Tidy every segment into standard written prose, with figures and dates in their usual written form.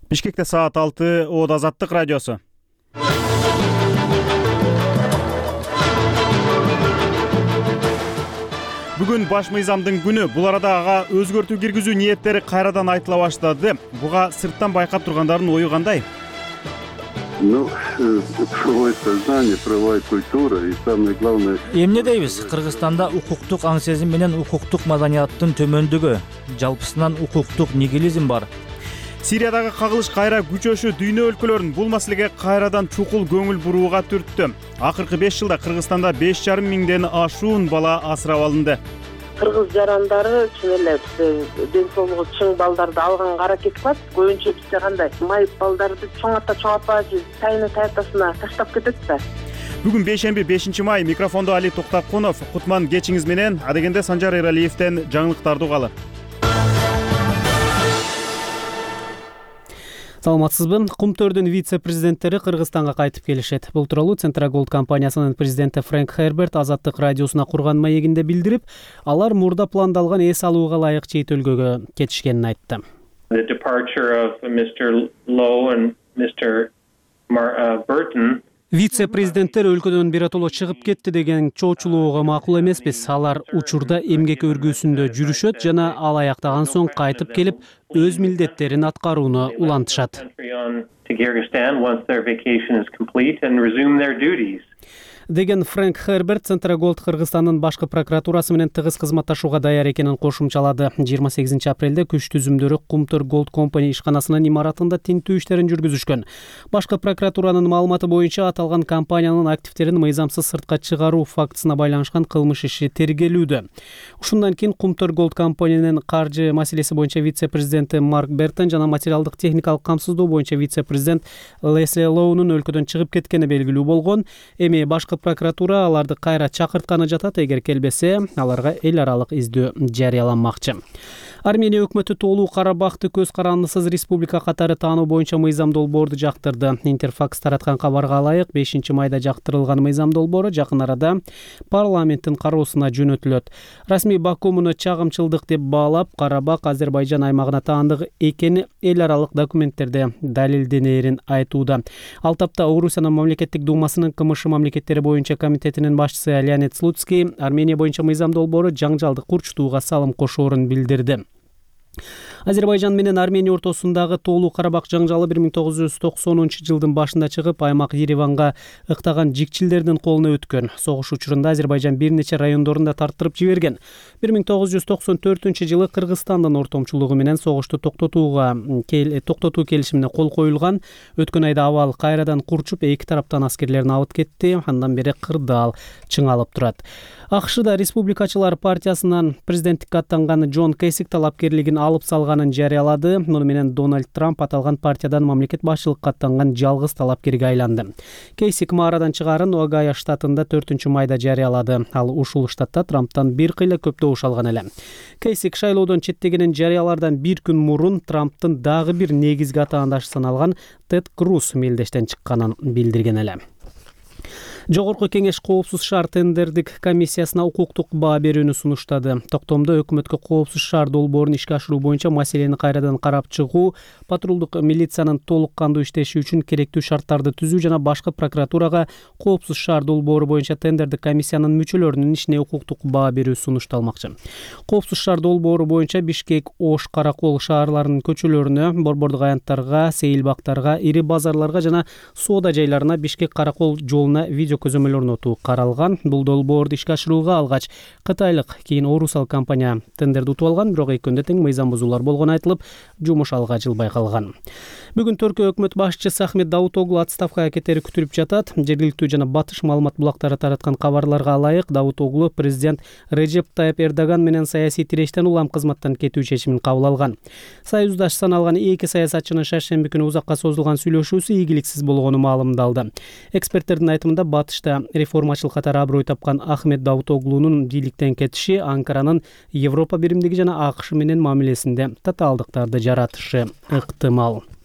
Бишкекте саат 6, Оод Азаттык радиосу. Бүгүн баш мыйзамдын күнү. Бул арада ага өзгөртүү киргизүү ниеттери кайрадан айтыла баштады. Буга сырттан байкап тургандардын ою кандай? Проводит сознание, проводит культура и самое главное... Эмне дейбиз? Кыргызстанда укуктук аң сезим менен укуктук маданияттын төмөндүгү, жалпысынан укуктук нигилизм бар. Сириядагы кагылыш кайра күчөшү дүйнө өлкөлөрүн бул маселеге кайрадан чукул көңүл бурууга түрттү. Акыркы 5 жылда Кыргызстанда 5,5 миңден ашуун бала асырап алынды. Кыргыз жарандары чын эле ден соолугу чың балдарды алганга аракет кылат. Көбүнчө бизде кандай майып балдарды чоңата-чоңатпачы тайны таятасына таштап кетет да. Бүгүн бейшемби 5 май, микрофондо Али Токтакунов, Кутман кечиңиз менен, адегенде Санжар Эралиевден жаңылыктарды угалы. Саламатсызбы? Кумтөрдүн вице-президенттери Кыргызстанга кайтып келишет. Бул тууралуу Центраголд компаниясынын президенти Фрэнк Херберт Азаттык радиосуна курган маегинде билдирип, алар мурда пландалган эс алууга ылайык чет өлкөгө кетишкенин айтты. The departure of Mr. Lowe and Mr. Burton. Вице-президенттер өлкөдөн биротоло чыгып кетти деген чоочулоого макул эмеспиз. Алар учурда эмгек өргүүсүндө жүрүшөт жана ал аяктаган соң кайтып келип өз милдеттерин аткарууну улантышат. Деген Фрэнк Херберт Центраголд Кыргызстандын башкы прокуратурасы менен тыгыз кызматташууга даяр экенин кошумчалады. 28 апрелде күч түзүмдөрү Кумтөр Голд Компани ишканасынын имаратында тинтүү иштерин жүргүзүшкөн. Башкы прокуратуранын маалыматы боюнча аталган компаниянын активтерин мыйзамсыз сыртка чыгаруу фактысына байланышкан кылмыш иши тергелүүдө. Ушундан кийин Кумтөр Голд Компанинин каржы маселеси боюнча вице-президенти Марк Бертен жана материалдык техникалык камсыздоо боюнча вице-президент Лесли Лоунун өлкөдөн чыгып кеткени белгилүү болгон. Эми башкы прокуратура аларды кайра чакыртканы жатат, эгер келбесе, аларга эл аралык издөө жарыяланмакчы. Армения өкмөтү тоолуу Карабахты көз карандысыз республика катары таануу боюнча мыйзам долбоорду жактырды. Интерфакс тараткан кабарга ылайык 5 майда жактырылган мыйзам долбоору жакын арада парламенттин кароосуна жөнөтүлөт. Расмий Баку муну чагымчылдык деп баалап, Карабах Азербайжан аймагына таандык экени эл аралык документтерде далилденерин айтууда. Ал тапта Орусиянын мамлекеттик думасынын КМШ мамлекеттери боюнча комитетинин башчысы Леонид Слуцкий Армения боюнча мыйзам долбоору жаңжалды курчутууга салым кошоорун билдирди. Азербайжан менен Армения ортосундагы тоолуу Карабах жаңжалы 1990 жылдын башында чыгып, аймак Ереванга ыктаган жикчилдердин колуна өткөн. Согуш учурунда Азербайжан бир нече райондорунда тартырып жиберген. 1994 жылы Кыргызстандын ортомчулугу менен согушту токтотуу келишимине кол коюлган. Өткөн айда абал кайрадан курчуп, эки тараптан аскерлерин алып кетти. Андан бери кырдаал чыңалып турат. АКШда республикачылар партиясынан президенттикке аттанган Джон Кэссик талапкерлигин алып салганын жарыялады. Муну менен Дональд Трамп аталган партиядан мамлекет башчылыкка аттанган жалгыз талапкерге айланды. Кэссик маарадан чыгарын Огайо штатында 4 майда жарыялады. Ал ушул штатта Трамптан бир кыйла көп добуш алган эле. Кэссик шайлоодон четтегенин жарыялардан бир күн мурун Трамптын дагы бир негизги атаандашы саналган Тед Круз мелдештен чыкканын билдирген эле. Жогорку кеңеш коопсуз шаар тендердик комиссиясына укуктук баа берүүнү сунуштады. Токтомдо өкмөткө коопсуз шаар долбоорун ишке ашыруу боюнча маселени кайрадан карап чыгуу, патрулдук милициянын толук кандуу иштеши үчүн керектүү шарттарды түзүү жана башкы прокуратурага коопсуз шаар долбоору боюнча тендердик комиссиянын мүчөлөрүнүн ишине укуктук баа берүү сунушталмакчы. Коопсуз шаар долбоору боюнча Бишкек, Ош, Каракол шаарларынын көчөлөрүнө, борбордук аянттарга, сейилбактарга, ири базарларга жана соода жайларына Бишкек-Каракол жолуна видео көзөмөл орнотуу каралган. Бул долбоорду ишке ашырууга алгач Кытайлык, кийин Орусал компания тендерди утуп алган, бирок экөөндө тең мыйзам бузуулар болгону айтылып, жумуш алга жылбай калган. Бүгүн Түркия өкмөт башчысы Ахмет Давутоглу отставкага кетери күтүлүп жатат. Жергиликтүү жана батыш маалымат булактары тараткан кабарларга ылайык, Давутоглу президент Режеп Тайып Эрдоган менен саясий тирештен улам кызматтан кетүү чечимин кабыл алган. Союздаш саналган эки саясатчынын шаршемби күнү узакка созулган сүйлөшүүсү ийгиликсиз болгону маалымдалды. Эксперттердин айтымында батышта реформачыл катары аброй тапкан Ахмет Давутоглунун бийликтен кетиши Анкаранын Европа биримдиги жана АКШ менен мамилесинде татаалдыктарды жаратышы ыктымал.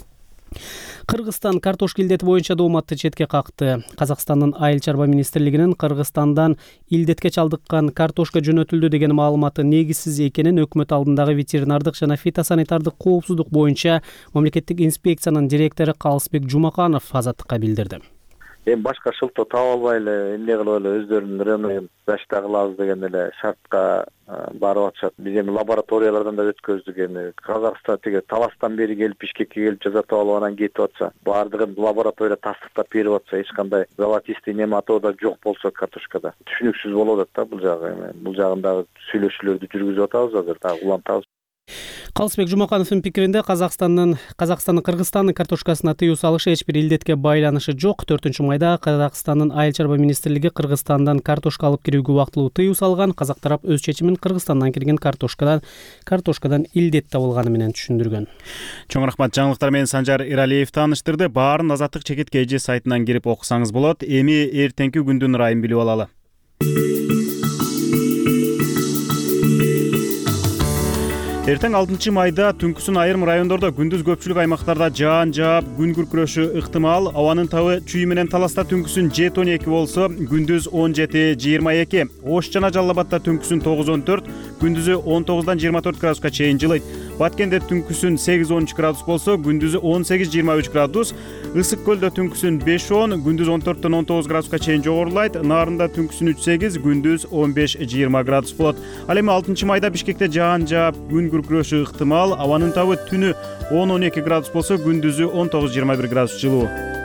Кыргызстан картошка илдети боюнча дооматты четке какты. Казакстандын Айыл чарба министрлигинин Кыргызстандан илдетке чалдыккан картошка жөнөтүлдү деген маалыматы негизсиз экенин өкмөт алдындагы ветеринардык жана фитосанитардык коопсуздук боюнча мамлекеттик инспекциянын директору Калысбек Жумаканов Азаттыкка билдирди. Эми башка шылтоо таап албай эле эмне кылып эле өздөрүнүн районун зачта кылабыз деген эле шартка барып атышат. Биз эми лабораториялардан да өткөздүк. Эми Казакстан тиги Таластан бери келип Бишкекке келип жазатып алып анан кетип атса, баардыгын лаборатория тастыктап берип атса, эч кандай золотистый нематоо да жок болсо картошкада түшүнүксүз болуп атат да бул жагы. Эми бул жагында сүйлөшүүлөрдү жүргүзүп атабыз азыр, дагы улантабыз. Калысбек Жумакановдун пикиринде Казакстандын Кыргызстандын картошкасына тыюу салышы эч бир илдетке байланышы жок. 4-майда Казакстандын Айыл чарба министрлиги Кыргызстандан картошка алып кирүүгө убактылуу тыюу салган. Казак тарап өз чечимин Кыргызстандан кирген картошкадан илдет табылганы менен түшүндүргөн. Чоң рахмат. Жаңылыктар менен Санжар Иралиев тааныштырды. Баарын Азаттык чекит KG сайтынан кирип окусаңыз болот. Эми эртеңки күндүн ырайын билип алалы. Эртең 6 майда түнкүсүн айрым райондордо күндүз көпчүлүк аймактарда жаан жаап, күн күркүрөшү ыктымал. Абанын табы чүй менен Таласта түнкүсүн 7-12 болсо, күндүз 17-22. Ош жана Жалал Абадта түнкүсүн 9-14, күндүзү 19-дан 24 градуска чейин жылыйт. Баткенде түнкүсүн 8-13 градус болсо, күндүзү 18-23 градус. Ысык көлдө түнкүсүн 5-10, күндүз 14-тон 19 градуска чейин жогорулайт. Нарында түнкүсүн 3-8, күндүз 15-20 градус болот. Ал эми 6 майда Бишкекте жаан жаап, күн күркүрөшү ыктымал. Абанын табы түнү 10-12 градус болсо, күндүзү 19-21 градус жылуу.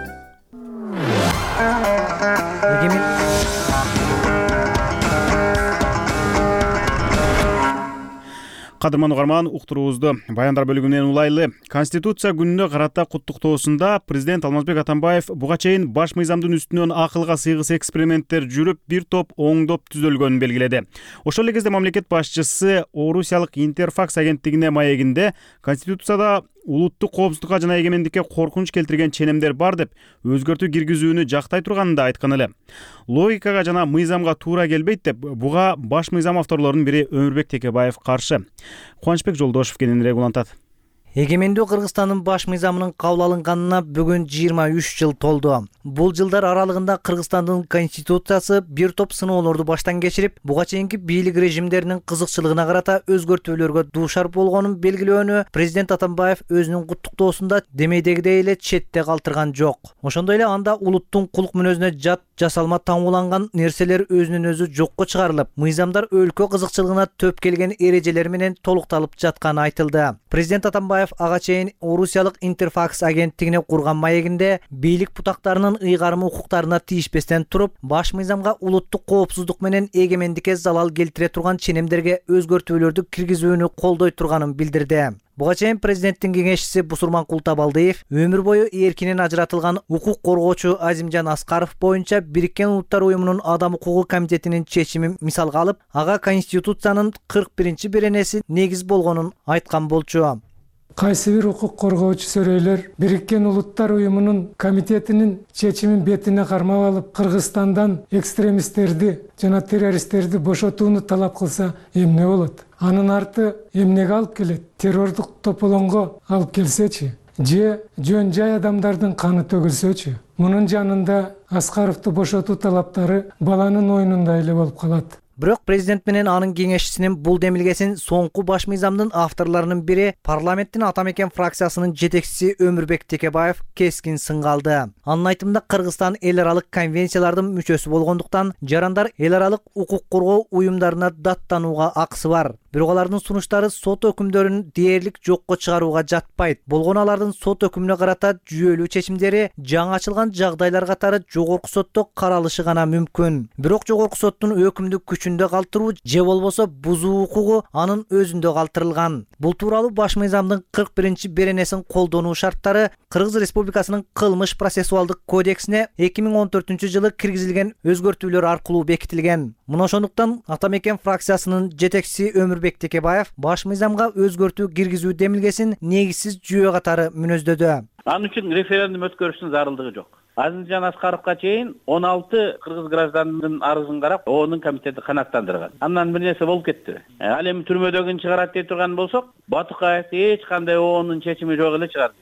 Кадырман угарман, уктуруубузду баяндар бөлүгүнөн улайлы. Конституция күнүнө карата куттуктоосунда президент Алмазбек Атамбаев буга чейин баш мыйзамдын үстүнөн акылга сыйгыс эксперименттер жүрүп, бир топ оңдоп түзөлгөнүн белгиледи. Ошол эле кезде мамлекет башчысы Орусиялык Интерфакс агенттигине маегинде Конституцияда улуттук коопсуздукка жана эгемендикке коркунуч келтирген ченемдер бар деп өзгөртүү киргизүүнү жактай турганын да айткан эле. Логикага жана мыйзамга туура келбейт деп буга баш мыйзам авторлорунун бири Өмүрбек Текебаев каршы. Кубанычбек Жолдошов кененирээк улантат. Эгемендүү Кыргызстандын баш мыйзамынын кабыл алынганына бүгүн 23 жыл толду. Бул жылдар аралыгында Кыргызстандын конституциясы бир топ сыноолорду баштан кечирип, буга чейинки бийлик режимдеринин кызыкчылыгына карата өзгөртүүлөргө дуушар болгонун белгилөөнү президент Атамбаев өзүнүн куттуктоосунда демейдегидей эле четте калтырган жок. Ошондой эле анда улуттун кулк мүнөзүнө жат жасалма таңууланган нерселер өзүнүн өзү жокко чыгарылып, мыйзамдар өлкө кызыкчылыгына төп келген эрежелер менен толукталып жатканы айтылды. Президент Атамбаев ага чейин Орусиялык Интерфакс агенттигине курган маегинде бийлик бутактарынын ыйгарым укуктарына тийишпестен туруп, баш мыйзамга улуттук коопсуздук менен эгемендикке залал келтире турган ченемдерге өзгөртүүлөрдү киргизүүнү колдой турганын билдирди. Буга чейин президенттин кеңешчиси Бусурман Култабалдиев өмүр бою эркинен ажыратылган укук коргоочу Азимжан Аскаров боюнча Бириккен Улуттар уюмунун Адам укугу комитетинин чечимин мисалга алып, ага Конституциянын 41-беренеси негиз болгонун айткан болчу. Кайсы бир укук коргоочу сөрөйлөр Бириккен Улуттар уюмунун комитетинин чечимин бетине кармап алып, Кыргызстандан экстремисттерди жана террористтерди бошотууну талап кылса эмне болот? Анын арты эмнеге алып келет? Террордук тополоңго алып келсечи, же жөн жай адамдардын каны төгүлсөчү? Мунун жанында Аскаровду бошотуу талаптары баланын оюнундай эле болуп калат. Бирок президент менен анын кеңешчисинин бул демилгесин соңку баш мыйзамдын авторлорунун бири парламенттин Атамекен фракциясынын жетекчиси Өмүрбек Текебаев кескин сынга алды. Анын айтымында Кыргызстан эл аралык конвенциялардын мүчөсү болгондуктан жарандар эл аралык укук коргоо уюмдарына даттанууга акысы бар. Бирок алардын сунуштары сот өкүмдөрүн дээрлик жокко чыгарууга жатпайт. Болгону алардын сот өкүмүнө карата жүйөлүү чечимдери жаңы ачылган жагдайлар катары жогорку сотто каралышы гана мүмкүн. Бирок жогорку соттун өкүмдү күчүндө калтыруу же болбосо бузуу укугу анын өзүндө калтырылган. Бул тууралуу баш мыйзамдын 41-беренесин колдонуу шарттары Кыргыз Республикасынын кылмыш процессуалдык кодексине 2014-жылы киргизилген өзгөртүүлөр аркылуу бекитилген. Мына ошондуктан Атамекен фракциясынын жетекчиси Өмүрбек Текебаев баш мыйзамга өзгөртүү киргизүү демилгесин негизсиз жүйө катары мүнөздөдү. Анын үчүн референдум өткөрүштүн зарылдыгы жок. Азимжан Аскаровга чейин 16 кыргыз гражданынын арызын карап, ООНун комитети канааттандырган. Андан бир нерсе болуп кетти. Ал эми түрмөдөгүн чыгарат дей турган болсок, Батукаев эч кандай ООНун чечими жок эле чыгарды.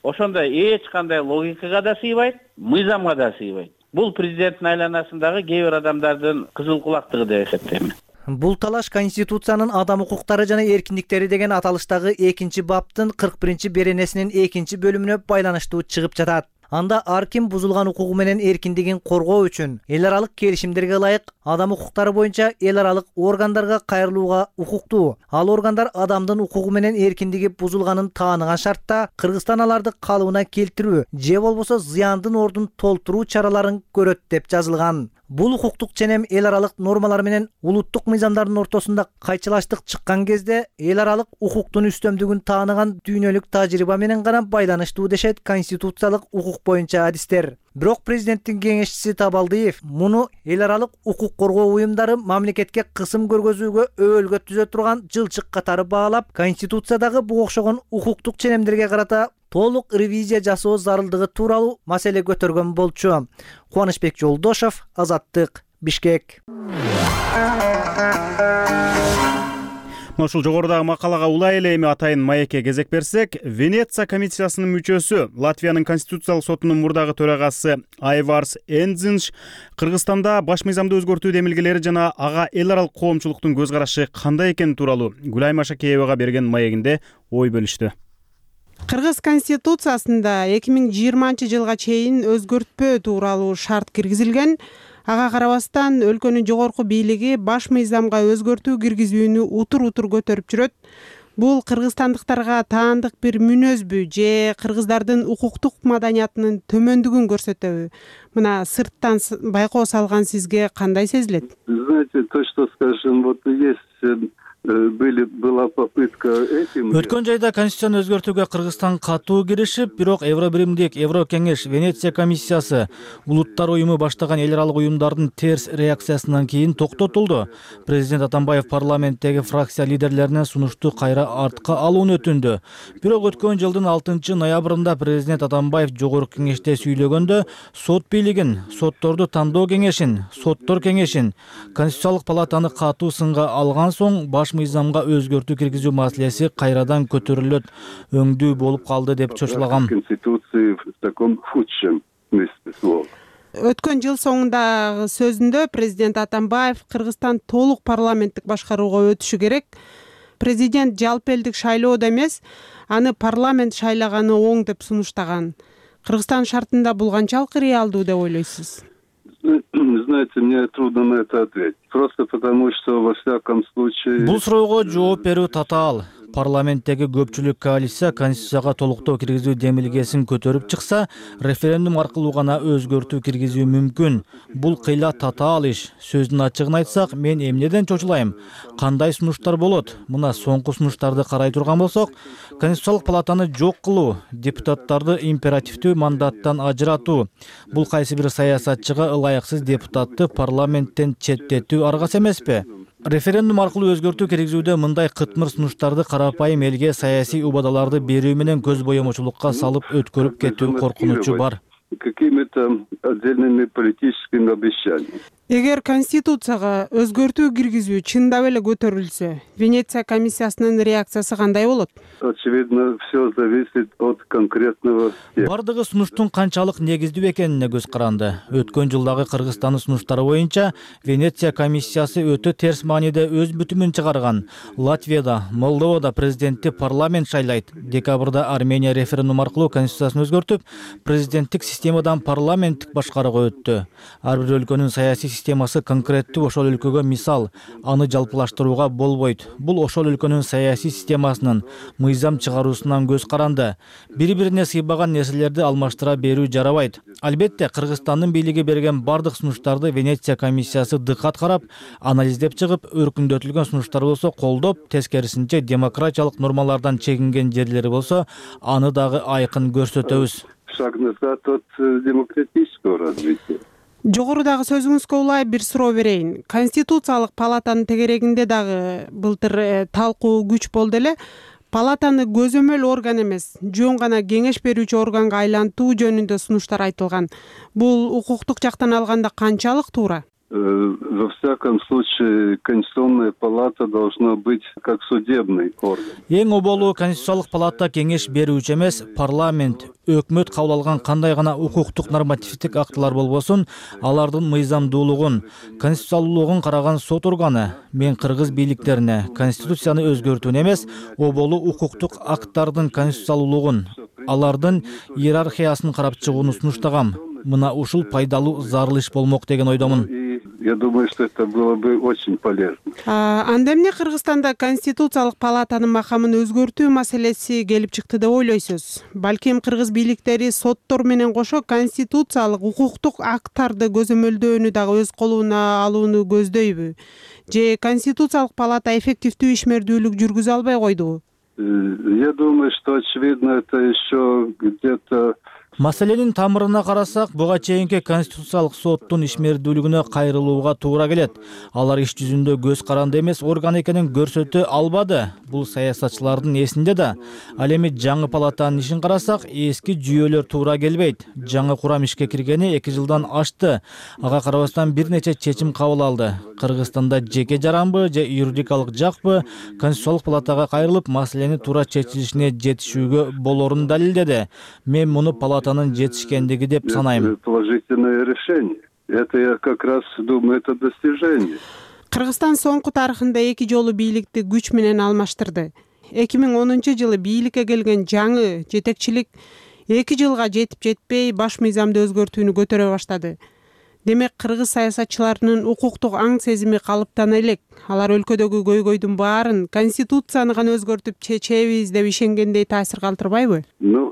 ошондой эч кандай логикага да сыйбайт, мыйзамга да сыйбайт. Бул президенттин айланасындагы кээ бир адамдардын кызыл кулактыгы деп эсептейм. Бул талаш Конституциянын адам укуктары жана эркиндиктери деген аталыштагы 2-баптын 41-беренесинин 2-бөлүмүнө байланыштуу чыгып жатат. Анда ар ким бузулган укугу менен эркиндигин коргоо үчүн эл аралык келишимдерге ылайык адам укуктары боюнча эл аралык органдарга кайрылууга укуктуу. Ал органдар адамдын укугу менен эркиндиги бузулганын тааныган шартта Кыргызстан аларды калыбына келтирүү же болбосо зыяндын ордун толтуруу чараларын көрөт деп жазылган. Бул укуктук ченем эл аралык нормалар менен улуттук мыйзамдардын ортосунда кайчылаштык чыккан кезде эл аралык укуктун үстөмдүгүн тааныган дүйнөлүк тажрыйба менен гана байланыштуу дешет конституциялык укук боюнча адистер. Бирок президенттин кеңешчиси Табалдиев муну эл аралык укук коргоо уюмдары мамлекетке кысым көргөзүүгө өбөлгө түзө турган жылчык катары баалап, конституциядагы буга окшогон укуктук ченемдерге карата толук ревизия жасоо зарылдыгы тууралуу маселе көтөргөн болчу. Кубанычбек Жолдошов, Азаттык, Бишкек. Ушул жогорудагы макалага улай эле эми атайын маекке кезек берсек, Венеция комиссиясынын мүчөсү, Латвиянын конституциялык сотунун мурдагы төрагасы Айварс Эндзинш Кыргызстанда баш мыйзамды өзгөртүү демилгелери жана ага эл аралык коомчулуктун көз карашы кандай экени тууралуу Гүлай Машакеевага берген маегинде ой бөлүштү. Кыргыз конституциясында 2020 жылга чейин өзгөртпөө тууралуу шарт киргизилген. Ага карабастан өлкөнүн жогорку бийлиги баш мыйзамга өзгөртүү киргизүүнү утур көтөрүп жүрөт. Бул кыргызстандыктарга таандык бир мүнөзбү же кыргыздардын укуктук маданиятынын төмөндүгүн көрсөтөбү? Мына сырттан байкоо салган сизге кандай сезилет? Знаете, то, что скажем, вот есть была попытка этим. Өткөн жайда конституцияны өзгөртүүгө Кыргызстан катуу киришип, бирок Евробиримдик, Еврокеңеш, Венеция комиссиясы, улуттар уюму баштаган эл аралык уюмдардын терс реакциясынан кийин токтотулду. Президент Атамбаев парламенттеги фракция лидерлеринен сунушту кайра артка алууну өтүндү. Бирок өткөн жылдын 6 ноябрында президент Атамбаев жогорку кеңеште сүйлөгөндө сот бийлигин, сотторду тандоо кеңешин, соттор кеңешин, Конституциялык палатаны катуу сынга алган соң баш мыйзамга өзгөртүү киргизүү маселеси кайрадан көтөрүлөт, өңдүү болуп калды деп чочулаган. Өткөн жыл соңундагы сөзүндө президент Атамбаев Кыргызстан толук парламенттик башкарууга өтүшү керек. Президент жалпы элдик шайлоодо эмес, аны парламент шайлаганы оң деп сунуштаган. Кыргызстан шартында бул канчалык реалдуу деп ойлойсуз? Знаете, мне трудно на это ответить. Просто потому, что во всяком случае... Бул суроого жооп берүү татаал. Парламенттеги көпчүлүк коалиция конституцияга толуктоо киргизүү демилгесин көтөрүп чыкса, референдум аркылуу гана өзгөртүү киргизүү мүмкүн. Бул кыйла татаал иш. Сөздүн ачыгын айтсак, мен эмнеден чочулайм? Кандай сунуштар болот? Мына соңку сунуштарды карай турган болсок, Конституциялык палатаны жок кылуу, депутаттарды императивдүү мандаттан ажыратуу. Бул кайсы бир саясатчыга ылайыксыз депутатты парламенттен четтетүү аргасы эмеспи? Референдум аркылуу өзгөртүү киргизүүдө мындай кытмыр сунуштарды карапайым элге саясий убадаларды берүү менен көз боемочулукка салып өткөрүп кетүү коркунучу бар. Какими-то отдельными политическими обещаниями. Эгер конституцияга өзгөртүү киргизүү чындап эле көтөрүлсө, Венеция комиссиясынын реакциясы кандай болот? Очевидно, все зависит от конкретного. Бардыгы сунуштун канчалык негиздүү экенине көз каранды. Өткөн жылдагы Кыргызстандын сунуштары боюнча Венеция комиссиясы өтө терс мааниде өз бүтүмүн чыгарган. Латвияда, Молдовада президентти парламент шайлайт. Декабрда Армения референдум аркылуу конституциясын өзгөртүп, президенттик системадан парламенттик башкарууга өттү. Ар бир өлкөнүн саясий системасы конкреттүү ошол өлкөгө мисал, аны жалпылаштырууга болбойт. Бул ошол өлкөнүн саясий системасынын мыйзам чыгаруусунан көз каранды. Бири-бирине сыйбаган нерселерди алмаштыра берүү жарабайт. Албетте, Кыргызстандын бийлиги берген бардык сунуштарды Венеция комиссиясы дыкат карап, анализдеп чыгып, өркүндөтүлгөн сунуштар болсо колдоп, тескерисинче демократиялык нормалардан чегинген жерлери болсо, аны дагы айкын көрсөтөбүз. Шаг назад от демократического развития. Жогорудагы сөзүңүзгө улай бир суроо берейин. Конституциялык палатанын тегерегинде дагы былтыр талкуу күч болду эле. Палатаны көзөмөл орган эмес, жөн гана кеңеш берүүчү органга айлантуу жөнүндө сунуштар айтылган. Бул укуктук жактан алганда канчалык туура? Во всяком случае, Конституционная палата должна быть как судебный орган. Эң оболу Конституциялык палата кеңеш берүүчү эмес, парламент өкмөт кабыл алган кандай гана укуктук нормативдик актылар болбосун, алардын мыйзамдуулугун, конституциялуулугун караган сот органы мен кыргыз бийликтерине конституцияны өзгөртүүнү эмес, оболу укуктук акттардын конституциялуулугун, алардын иерархиясын карап чыгууну сунуштагам. Мына ушул пайдалуу зарыл иш болмок деген ойдомун. Я думаю, что это было бы очень полезно. Анда эмне Кыргызстанда конституциялык палатанын макамын өзгөртүү маселеси келип чыкты деп ойлойсуз? Балким кыргыз бийликтери соттор менен кошо конституциялык укуктук акттарды көзөмөлдөөнү дагы өз колуна алууну көздөйбү? Же конституциялык палата эффективдүү ишмердүүлүк жүргүзө албай койдубу? Я думаю, что очевидно это еще где-то. Маселенин тамырына карасак, буга чейинки конституциялык соттун ишмердүүлүгүнө кайрылууга туура келет. Алар иш жүзүндө көз каранды эмес орган экенин көрсөтө албады. Бул саясатчылардын эсинде да. Ал эми жаңы палатанын ишин карасак, эски жүйөлөр туура келбейт. Жаңы курам ишке киргени 2 жылдан ашты. Ага карабастан бир нече чечим кабыл алды. Кыргызстанда жеке жаранбы же юридикалык жакпы конституциялык палатага кайрылып, маселени туура чечилишине жетишүүгө болорун далилдеди. Мен муну палатанын жетишкендиги деп санайм. Положительное решение. Это я как раз думаю, это достижение. Кыргызстан соңку тарыхында 2 жолу бийликти күч менен алмаштырды. 2010-жылы бийликке келген жаңы жетекчилик 2 жылга жетип жетпей баш мыйзамды өзгөртүүнү көтөрө баштады. Демек кыргыз саясатчыларынын укуктук аң сезими калыптана элек. Алар өлкөдөгү көйгөйдүн баарын конституцияны гана өзгөртүп чечебиз деп ишенгендей таасир калтырбайбы?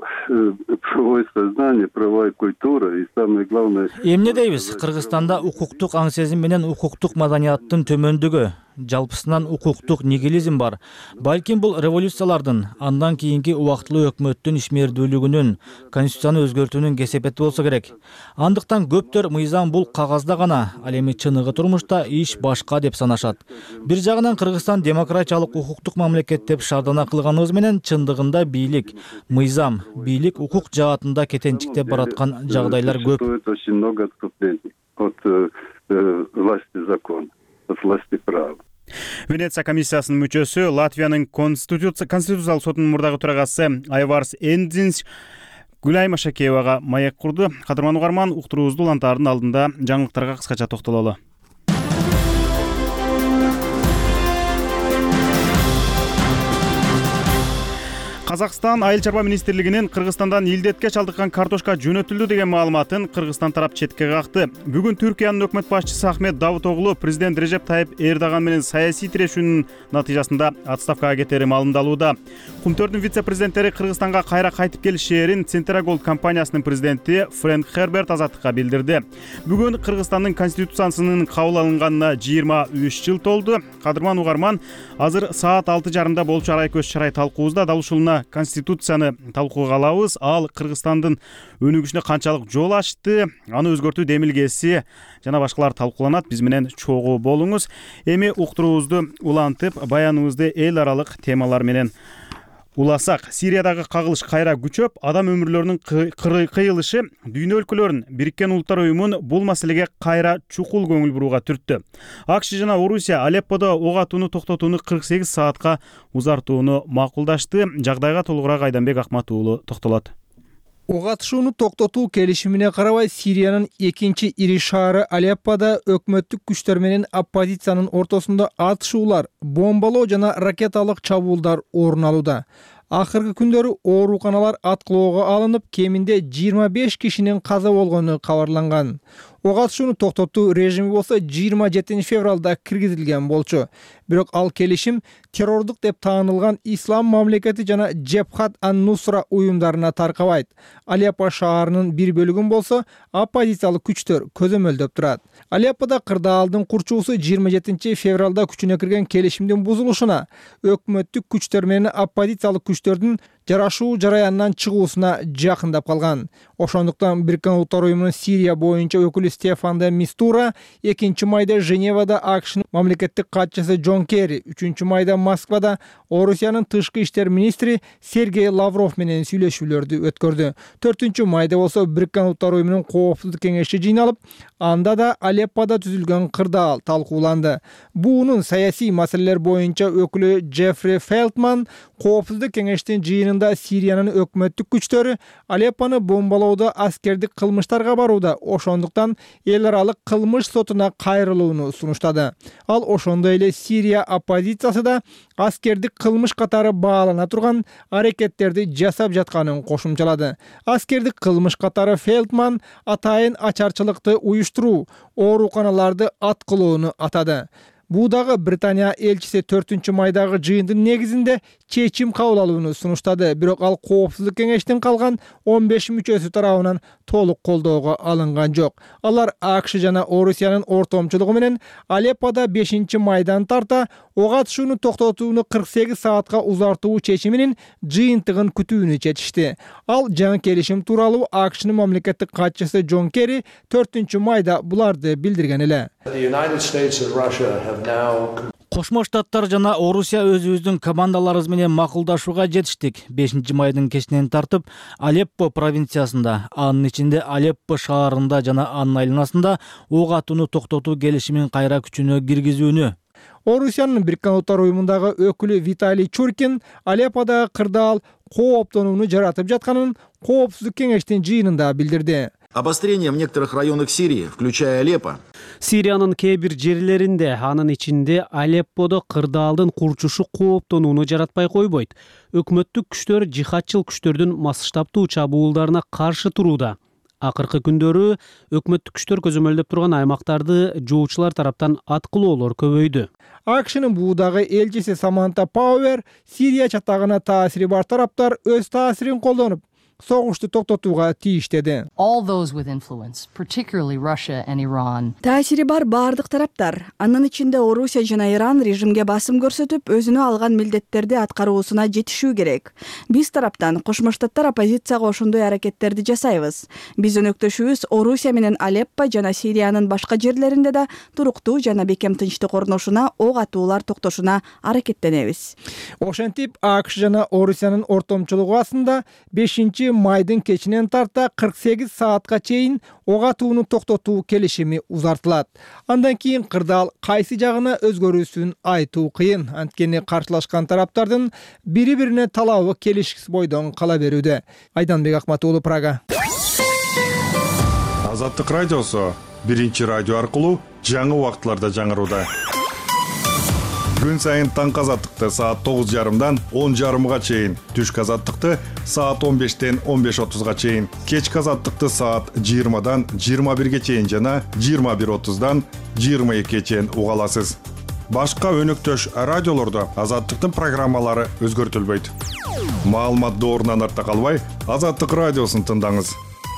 Правовое сознание, правовая культура и самое главное. Эмне дейбиз? Кыргызстанда укуктук аң сезим менен укуктук маданияттын төмөндүгү, жалпысынан укуктук нигилизм бар. Балким бул революциялардын, андан кийинки убактылуу өкмөттүн ишмердүүлүгүнүн, конституцияны өзгөртүүнүн кесепети болсо керек. Андыктан көптөр мыйзам бул кагазда гана, ал эми чыныгы турмушта иш башка деп санашат. Бир жагынан Кыргызстан демократиялык укуктук мамлекет деп шаардана кылганыбыз менен чындыгында бийлик, мыйзам, бийлик укук жаатында кетенчиктеп бараткан жагдайлар көп. Очень много отступлений от власти закона, от власти права. Венеция комиссиясынын мүчөсү, Латвиянын конституциялык сотунун мурдагы төрагасы Айварс Эндзинс Гүлайма Шакеевага маек курду. Кадырман угарман, уктуруубузду улантаардын алдында жаңылыктарга кыскача токтололу. Казакстан Айыл чарба министрлигинин Кыргызстандан илдетке чалдыккан картошка жөнөтүлдү деген маалыматын Кыргызстан тарап четке какты. Бүгүн Түркиянын өкмөт башчысы Ахмет Давутоглу президент Режеп Тайып Эрдоган менен саясий тирешүүнүн натыйжасында отставкага кетери маалымдалууда. Кумтөрдүн вице-президенттери Кыргызстанга кайра кайтып келишээрин Центраголд компаниясынын президенти Фрэнк Херберт азаттыкка билдирди. Бүгүн Кыргызстандын конституциясынын кабыл алынганына 23 жыл толду. Кадырман угарман, азыр саат 6:30 болчу арай көз чарай талкуубузда дал ушул конституцияны талкууга алабыз. Ал Кыргызстандын өнүгүшүнө канчалык жол ачты, аны өзгөртүү демилгеси жана башкалар талкууланат. Биз менен чогуу болуңуз. Эми уктуруубузду улантып, баяныбызды эл аралык темалар менен уласак. Сириядагы кагылыш кайра күчөп, адам өмүрлөрүнүн кыйылышы дүйнө өлкөлөрүн Бириккен Улуттар уюмун бул маселеге кайра чукул көңүл бурууга түрттү. АКШ жана Орусия Алепподо ок атууну токтотууну 48 саатка узартууну макулдашты. Жагдайга толугураак Айданбек Акмат уулу токтолот. Ок атышууну токтотуу келишимине карабай Сириянын экинчи ири шаары Алеппода өкмөттүк күчтөр менен оппозициянын ортосунда атышуулар, бомбалоо жана ракеталык чабуулдар орун алууда. Акыркы күндөрү ооруканалар аткылоого алынып, кеминде 25 кишинин каза болгону кабарланган. Ок атышууну токтотуу режими болсо 27 февралда киргизилген болчу. Бирок ал келишим террордук деп таанылган Ислам мамлекети жана Джебхат ан-Нусра уюмдарына таркабайт. Алеппо шаарынын бир бөлүгүн болсо оппозициялык күчтөр көзөмөлдөп турат. Алеппода кырдаалдын курчуусу 27 февралда күчүнө кирген келишимдин бузулушуна, өкмөттүк күчтөр менен оппозициялык күчтөрдүн жарашуу жараянынан чыгуусуна жакындап калган. Ошондуктан Бириккен Улуттар уюмунун Сирия боюнча өкүлү Стефан де Мистура 2 майда Женевада АКШнын мамлекеттик катчысы Джон Керри, 3 майда Москвада Орусиянын тышкы иштер министри Сергей Лавров менен сүйлөшүүлөрдү өткөрдү. 4 майда болсо Бириккен Улуттар уюмунун коопсуздук кеңеши жыйналып, анда да Алеппода түзүлгөн кырдаал талкууланды. Буунун саясий маселелер боюнча өкүлү Джеффри Фелтман коопсуздук кеңештин жыйынында айында Сириянын өкмөттүк күчтөрү Алеппону бомбалоодо аскердик кылмыштарга барууда, ошондуктан эл аралык кылмыш сотуна кайрылууну сунуштады. Ал ошондой эле Сирия оппозициясы да аскердик кылмыш катары баалана турган аракеттерди жасап жатканын кошумчалады. Аскердик кылмыш катары Фелдман атайын ачарчылыкты уюштуруу, ооруканаларды аткылоону атады. Бул дагы Британия элчиси 4-майдагы жыйындын негизинде чечим кабыл алууну сунуштады, бирок ал Коопсуздук кеңештин калган 15 мүчөсү тарабынан толук колдоого алынган жок. Алар АКШ жана Орусиянын ортомчулугу менен Алеппода 5-майдан тарта ок атышууну токтотууну 48 саатка узартуу чечиминин жыйынтыгын күтүүнү чечишти. Ал жаңы келишим тууралуу АКШнын мамлекеттик катчысы Джон Керри 4-майда буларды билдирген эле. Кошмо Штаттар жана Орусия өзүбүздүн командаларыбыз менен макулдашууга жетиштик. 5-майдын кечинен тартып Алеппо провинциясында, анын ичинде Алеппо шаарында жана анын айланасында ок атууну токтотуу келишимин кайра күчүнө киргизүүнү. Орусиянын Бириккен Улуттар уюмундагы өкүлү Виталий Чуркин Алепподагы кырдаал кооптонууну жаратып жатканын Коопсуздук кеңештин жыйынында билдирди. Обострение в некоторых районах Сирии, включая Алеппо. Сириянын кээ бир жерлеринде, анын ичинде Алепподо кырдаалдын курчушу кооптонууну жаратпай койбойт. Өкмөттүк күчтөр жихадчыл күчтөрдүн масштабтуу чабуулдарына каршы турууда. Акыркы күндөрү өкмөттүк күчтөр көзөмөлдөп турган аймактарды жоочулар тараптан аткылоолор көбөйдү. АКШнын буудагы элчиси Саманта Пауэр Сирия чатагына таасири бар тараптар өз таасирин колдонуп, согушту токтотууга тийиш деди. All those with influence, particularly Russia and Iran. Таасири бар бардык тараптар, анын ичинде Орусия жана Иран режимге басым көрсөтүп, өзүнө алган милдеттерди аткаруусуна жетишүү керек. Биз тараптан Кошмо Штаттар оппозицияга ошондой аракеттерди жасайбыз. Биз өнөктөшүбүз Орусия менен Алеппо жана Сириянын башка жерлеринде да туруктуу жана бекем тынчтык орношуна, ок атуулар токтошуна аракеттенебиз. Ошентип АКШ жана Орусиянын ортомчулугу астында 5-майдын кечинен тарта 48 саатка чейин ок атууну токтотуу келишими узартылат. Андан кийин кырдаал кайсы жагына өзгөрүүсүн айтуу кыйын. Анткени каршылашкан тараптардын бири-бирине талабы келишкис бойдон кала берүүдө. Айданбек Акматуулу, Прага. Азаттык радиосу биринчи радио аркылуу жаңы убакытларда жаңырууда. Күн сайын таңкы азаттыкты саат 9:30-дан 10:30-га чейин, түшкү азаттыкты саат 15-тен 15:30-га чейин, кечки азаттыкты саат 20-дан 21-ге чейин жана 21:30-дан 22-ге чейин уга аласыз. Башка өнөктөш радиолордо азаттыктын программалары өзгөртүлбөйт. Маалымат доорунан артта калбай, Азаттык радиосун тыңдаңыз.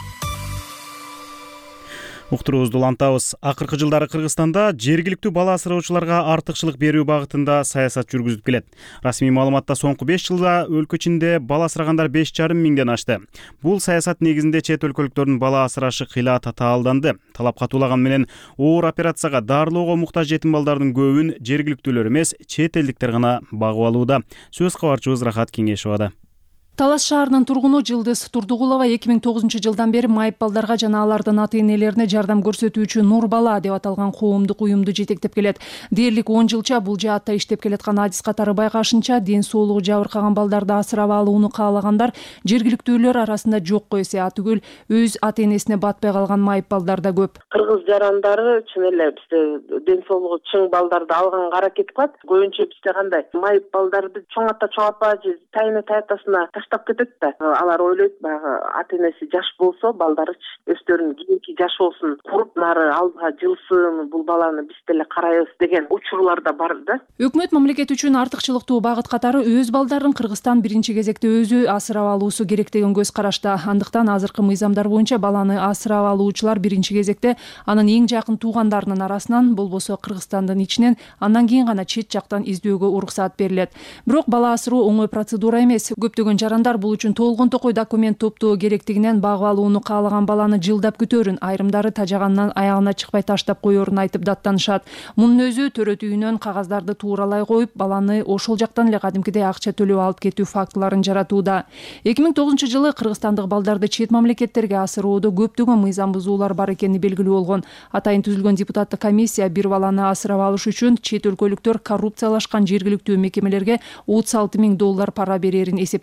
Уктуруубузду улантабыз. Акыркы жылдары Кыргызстанда жергиликтүү бала асыроочуларга артыкчылык берүү багытында саясат жүргүзүлүп келет. Расмий маалыматта соңку 5 жылда өлкө ичинде бала асырагандар 5,5 миңден ашты. Бул саясат негизинде чет өлкөлүктөрдүн бала асырашы кыйла татаалданды. Талап катуулаган менен оор операцияга дарылоого муктаж жетим балдардын көбүн жергиликтүүлөр эмес, чет элдиктер гана багып алууда. Сөз кабарчыбыз Рахат Кеңешовада. Талас шаарынын тургуну Жылдыз Турдугулова 2009 жылдан бери майып балдарга жана алардын ата-энелерине жардам көрсөтүүчү Нур бала деп аталган коомдук уюмду жетектеп келет. Дээрлик 10 жылча бул жаатта иштеп келаткан адис катары байкашынча, ден соолугу жабыркаган балдарды асырап алууну каалагандар жергиликтүүлөр арасында жокко эсе атүгүл өз ата-энесине батпай калган майып балдар да көп. Кыргыз жарандары чын эле бизде ден соолугу чың балдарды алганга аракет кылат. Көбүнчө бизде кандай майып балдарды чоң апа же тайына таятасына таштап кетет да. Алар ойлойт, баягы ата-энеси жаш болсо, балдарычы өздөрүнүн кийинки жаш болсун, куруп нары алдыга жылсын, бул баланы биз деле карайбыз деген учурлар да бар да. Өкмөт мамлекет үчүн артыкчылыктуу багыт катары өз балдарын Кыргызстан биринчи кезекте өзү асырап алуусу керек деген көз карашта. Андыктан азыркы мыйзамдар боюнча баланы асырап алуучулар биринчи кезекте анын эң жакын туугандарынын арасынан, болбосо Кыргызстандын ичинен, андан кийин гана чет жактан издөөгө уруксаат берилет. Бирок бала асыруу оңой процедура эмес. Көптөгөн жарандар бул үчүн толгон токой документ топтоо керектигинен багып алууну каалаган баланы жылдап күтөөрүн, айрымдары тажаганынан аягына чыкпай таштап коёрун айтып даттанышат. Мунун өзү төрөт үйүнөн кагаздарды тууралай коюп, баланы ошол жактан эле кадимкидей акча төлөп алып кетүү фактыларын жаратууда. 2009 жылы кыргызстандык балдарды чет мамлекеттерге асыроодо көптөгөн мыйзам бузуулар бар экени белгилүү болгон. Атайын түзүлгөн депутаттык комиссия бир баланы асырап алыш үчүн чет өлкөлүктөр коррупциялашкан жергиликтүү мекемелерге $36 000 пара берерин эсептеп чыккан.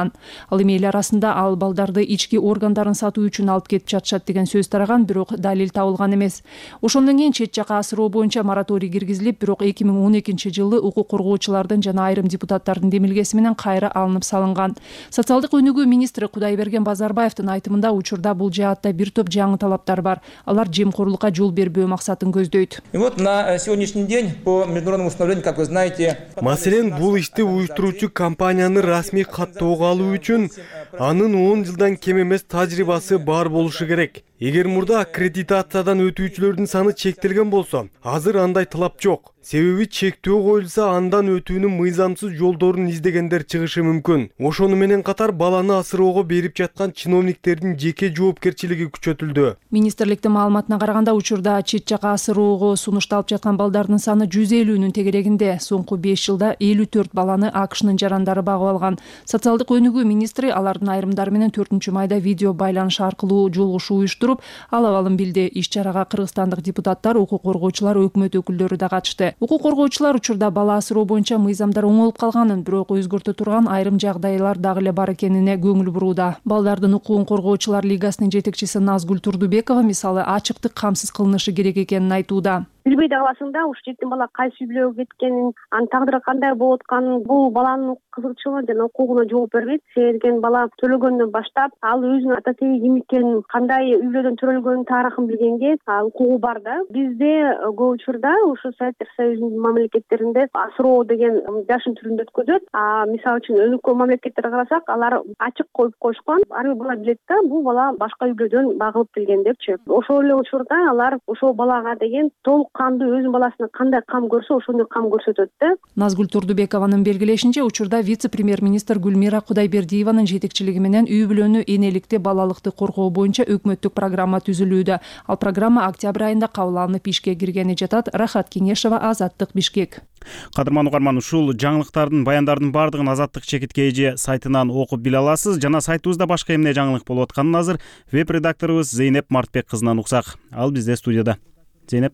алган. Ал эми эл арасында ал балдарды ички органдарын сатуу үчүн алып кетип жатышат деген сөз тараган, бирок далил табылган эмес. Ошондон кийин чет жака асыроо боюнча мораторий киргизилип, бирок 2012-жылы укук коргоочулардын жана айрым депутаттардын демилгеси менен кайра алынып салынган. Социалдык өнүгүү министри Кудайберген Базарбаевдин айтымында учурда бул жаатта бир топ жаңы талаптар бар. Алар жемкорлукка жол бербөө максатын көздөйт. И вот на сегодняшний день по международному установлению, как вы знаете, Маселен, бул ишти уюштуруучу компанияны расмий каттоого алуу үчүн анын 10 жылдан кем эмес тажрыйбасы бар болушу керек. Эгер мурда аккредитациядан өтүүчүлөрдүн саны чектелген болсо, азыр андай талап жок. Себеби чектөө коюлса, андан өтүүнүн мыйзамсыз жолдорун издегендер чыгышы мүмкүн. Ошону менен катар баланы асыроого берип жаткан чиновниктердин жеке жоопкерчилиги күчөтүлдү. Министрликтин маалыматына караганда, учурда чет жака асыроого сунушталып жаткан балдардын саны 150-нүн тегерегинде. Соңку 5 жылда 54 баланы АКШнын жарандары багып алган. Социалдык өнүгүү министри алардын айрымдары менен 4-майда видео байланыш аркылуу жолугушуу уюштуруп, ал абалын билди. Иш чарага кыргызстандык депутаттар, укук коргоочулар, өкмөт өкүлдөрү да катышты. Укук коргоочулар учурда бала асыроо боюнча мыйзамдар оңолуп калганын, бирок өзгөртө турган айрым жагдайлар дагы эле бар экенине көңүл бурууда. Балдардын укугун коргоочулар лигасынын жетекчиси Назгүл Турдубекова мисалы ачыктык камсыз кылынышы керек экенин айтууда. Билбей да каласың да, ушу жетим бала кайсы үй бүлөгө кеткенин, анын тагдыры кандай болуп атканын, бул баланын кызыкчылыгына жана укугуна жооп бербейт. Себеби бала төлөгөндөн баштап, ал өзүнүн ата теги ким экенин, кандай үй бүлөдөн төрөлгөнүн тарыхын билгенге укугу бар да. Бизде көп учурда ушу Советтер Союзунун мамлекеттеринде асыроо деген жашын түрүндө өткөзөт. Мисалы үчүн өнүккөн мамлекеттерге карасак, алар ачык коюп коюшкан. Ар бир бала билет да, бул бала башка үй бүлөдөн багылып келген депчи. Ошол эле учурда алар ошол балага деген толук кандуу өзүнүн баласына кандай кам көрсө, ошондой кам көрсөтөт да. Назгүл Турдубекованын белгилешинче, учурда вице-премьер-министр Гүлмира Кудайбердиеванын жетекчилиги менен үй бүлөнү, энеликти, балалыкты коргоо боюнча өкмөттүк программа түзүлүүдө. Ал программа октябрь айында кабыл алынып ишке киргени жатат. Рахат Кеңешова, Азаттык, Бишкек. Кадырман угарман, ушул жаңылыктардын, баяндардын бардыгын Азаттык чекит KG сайтынан окуп биле аласыз. Жана сайтыбызда башка эмне жаңылык болуп атканын азыр веб-редакторубуз Зейнеп Мартбек кызынан уксак. Ал бизде студияда. Зейнеп.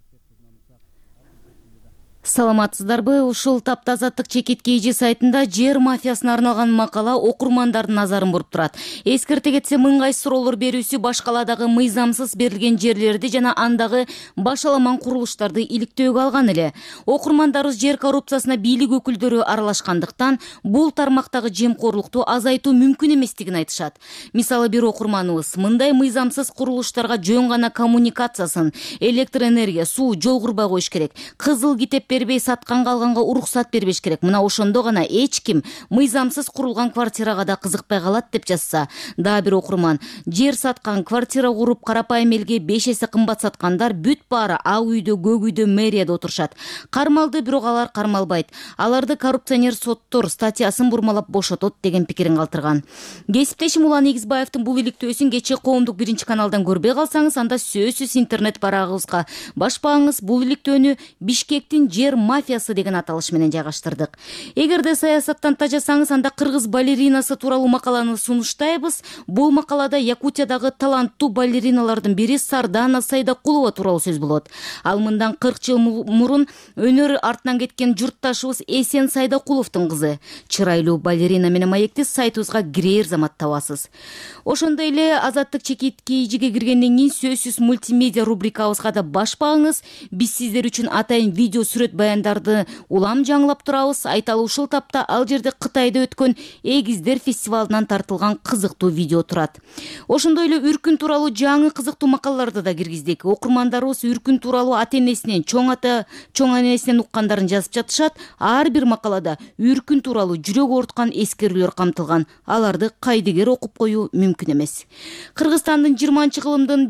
Саламатсыздарбы? Ушул тапта Азаттык чекит KG сайтында жер мафиясына арналган макала окурмандардын назарын буруп турат. Эскерте кетсе, мыңгай суроолор берүүсү баш каладагы мыйзамсыз берилген жерлерди жана андагы башаламан курулуштарды иликтөөгө алган эле. Окурмандарыбыз жер коррупциясына бийлик өкүлдөрү аралашкандыктан бул тармактагы жемкорлукту азайтуу мүмкүн эместигин айтышат. Мисалы, бир окурманыбыз мындай мыйзамсыз курулуштарга жөн гана коммуникациясын, электр энергия, суу, жол курбай коюш керек. Кызыл китеп бербей сатканга алганга уруксат бербеш керек. Мына ошондо гана эч ким мыйзамсыз курулган квартирага да кызыкпай калат деп жазса. Дагы бир окурман: жер саткан, квартира куруп, карапайым элге 5 эсе кымбат саткандар бүт баары ак үйдө, көк үйдө, мэрияда отурушат. Кармалды, бирок алар кармалбайт. Аларды коррупционер соттор статьясын бурмалап бошотот деген пикирин калтырган. Кесиптешим Улан Игизбаевдин бул иликтөөсүн кечээ Коомдук 1-каналдан көрбөй калсаңыз, анда сөзсүз интернет барагыбызга башпаңыз. Бул иликтөөнү Бишкектин жер мафиясы деген аталыш менен жайгаштырдык. Эгерде саясаттан тажасаңыз, анда кыргыз балеринасы тууралуу макаланы сунуштайбыз. Бул макалада Якутиядагы таланттуу балериналардын бири Сардана Сайдакулова тууралуу сөз болот. Ал мындан 40 жыл мурун өнөр артынан кеткен журтташыбыз Эсен Сайдакуловдун кызы. Чырайлуу балерина менен маекти сайтыбызга кирээр замат табасыз. Ошондой эле Азаттык чекит KGге киргенден кийин сөзсүз мультимедиа рубрикабызга да баш багыңыз. Биз сиздер үчүн атайын видео сүрөт баяндарды улам жаңылап турабыз. Айталы, ушул тапта ал жерде Кытайда өткөн эгиздер фестивалынан тартылган кызыктуу видео турат. Ошондой эле үркүн тууралуу жаңы кызыктуу макалаларды да киргиздик. Окурмандарыбыз үркүн тууралуу ата-энесинен, чоң энесинен уккандарын жазып жатышат. Ар бир макалада үркүн тууралуу жүрөк ооруткан эскерүүлөр камтылган. Аларды кайдыгер окуп коюу мүмкүн эмес. Кыргызстандын 20-кылымдын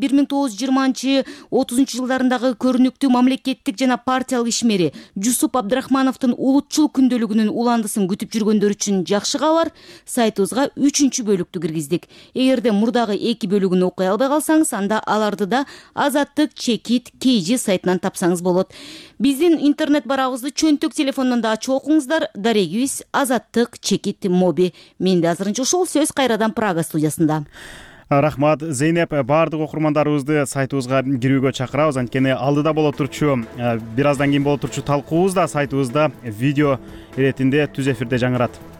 1920-30 жылдарындагы көрүнүктүү мамлекеттик жана партиялык ишмери Жусуп Абдрахмановдун улутчул күндөлүгүнүн уландысын күтүп жүргөндөр үчүн жакшы кабар. Сайтыбызга 3-бөлүктү киргиздик. Эгерде мурдагы 2 бөлүгүн окуй албай калсаңыз, анда аларды да Азаттык чекит KG сайтынан тапсаңыз болот. Биздин интернет барабызды чөнтөк телефондон да ачып окуңуздар. Дарегибиз Азаттык чекит моби. Менде азырынча ушул, сөз кайрадан Прага студиясында. Рахмат, Зейнеп. Бардык окурмандарыбызды сайтыбызга кирүүгө чакырабыз. Анткени алдыда боло турчу, бир аздан кийин боло турчу талкуубуз да сайтыбызда видео иретинде түз эфирде жаңырат.